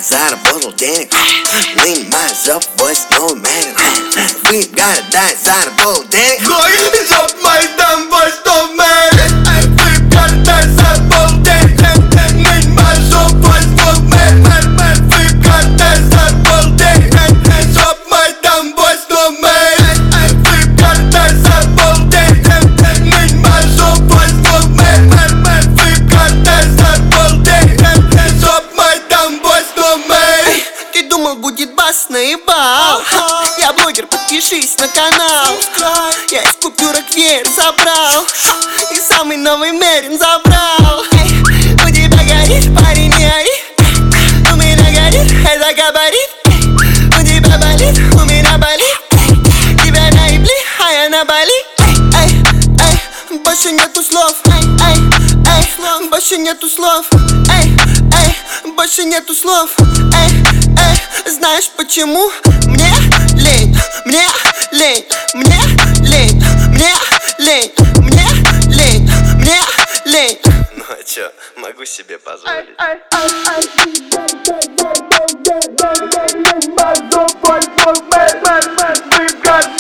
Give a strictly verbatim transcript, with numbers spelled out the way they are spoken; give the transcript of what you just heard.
заработал денег. Вынимай жопу, снова мерен. Вы гадать, заработал денег. Жоп мой там, вот что мерен. Вы гадать, заработал денег. Вынимай жопу, снова мерен. Вы гадать, заработал денег. Жоп мой там, вот что мерен. Вы гадать, заработал денег. Вынимай жопу, снова мерен. Вы гадать, заработал денег. Жоп мой там, вот что мерен. Ты думал, будет бас, наебал. Я блогер, подпишись на канал. Я из купюрок веер собрал и самый новый мерин забрал. Эй, у тебя горит, парень, не ори. У меня горит, это габарит. У тебя болит, у меня болит. Тебя наебли, а я на Бали. Эй, эй, больше нету слов. Эй, эй, эй, больше нету слов. Эй, эй, больше нету слов. Эй, эй, знаешь почему? Мне лень, мне лень, мне лень, мне лень, мне лень, мне лень. Ну а чё, могу себе позволить. We've got